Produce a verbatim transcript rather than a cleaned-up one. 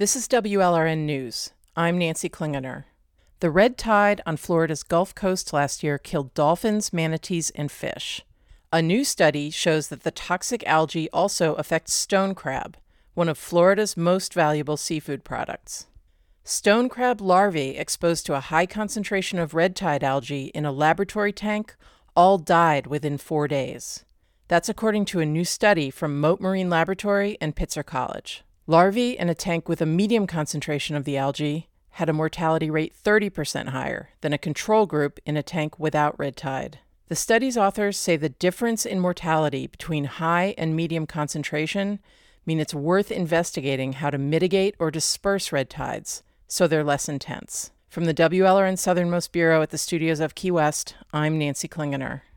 This is W L R N News. I'm Nancy Klingener. The red tide on Florida's Gulf Coast last year killed dolphins, manatees, and fish. A new study shows that the toxic algae also affects stone crab, one of Florida's most valuable seafood products. Stone crab larvae exposed to a high concentration of red tide algae in a laboratory tank all died within four days. That's according to a new study from Mote Marine Laboratory and Pitzer College. Larvae in a tank with a medium concentration of the algae had a mortality rate thirty percent higher than a control group in a tank without red tide. The study's authors say the difference in mortality between high and medium concentration mean it's worth investigating how to mitigate or disperse red tides so they're less intense. From the W L R N Southernmost Bureau at the studios of Key West, I'm Nancy Klingener.